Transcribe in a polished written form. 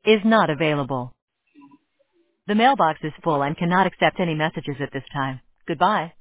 is not available. The mailbox is full and cannot accept any messages at this time. Goodbye.